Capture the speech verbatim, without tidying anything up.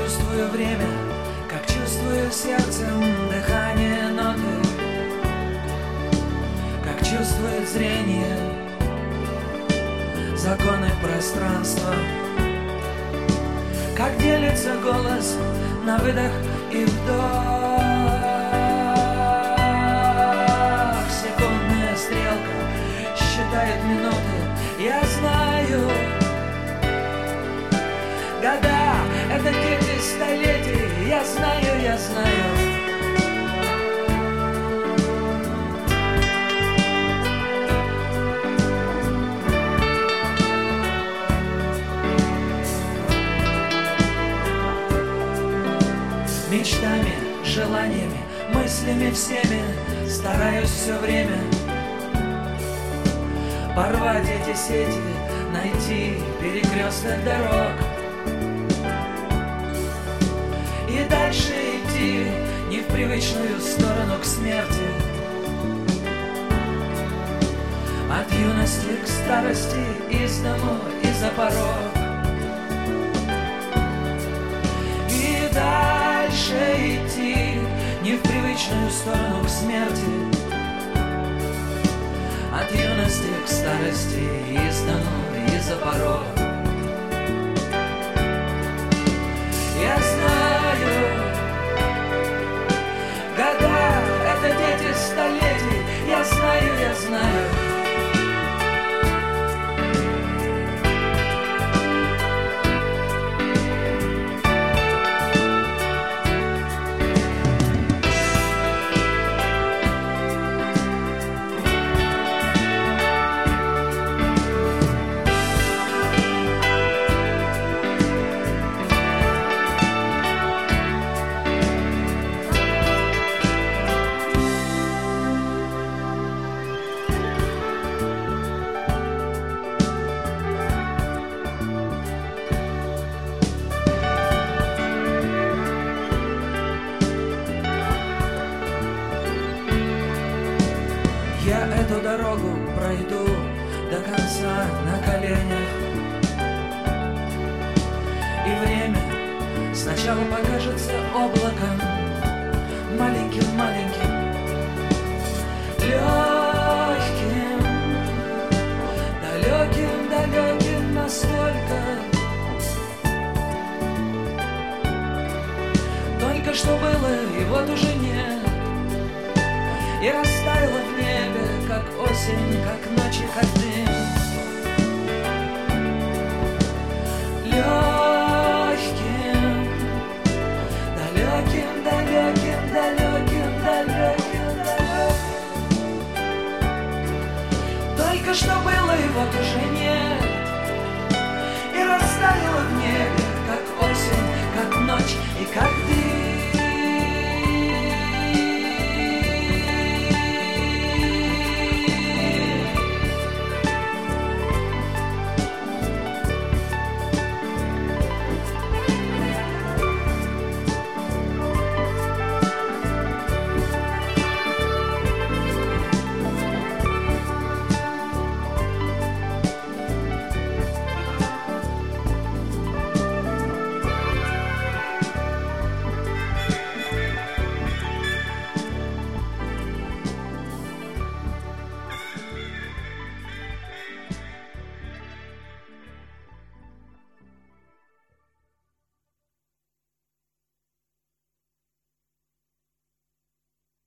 чувствую время, как чувствую сердцем дыхание ноты, как чувствует зрение законы пространства, как делится голос на выдох и вдох. Секундная стрелка считает минуты, я знаю. Года — это дети столетий, я знаю, я знаю. Мечтами, желаниями, мыслями всеми стараюсь все время порвать эти сети, найти перекресток дорог и дальше идти не в привычную сторону к смерти, от юности к старости, из дому и за порог. И дальше идти не в привычную сторону к смерти, от юности к старости, из дому и за порог. Я знаю, года — это дети столетий, я знаю, я знаю. Я эту дорогу пройду до конца на коленях, и время сначала покажется облаком, маленьким-маленьким, легким, далеким-далеким настолько. Только что было, и вот уже нет. И растаяла в небе, как осень, как ночи, как дым. Легким, далеким, далеким, далеким, далеким, далеким. Только что было, и вот уже нет. И растаяла в небе, как осень, как ночь и как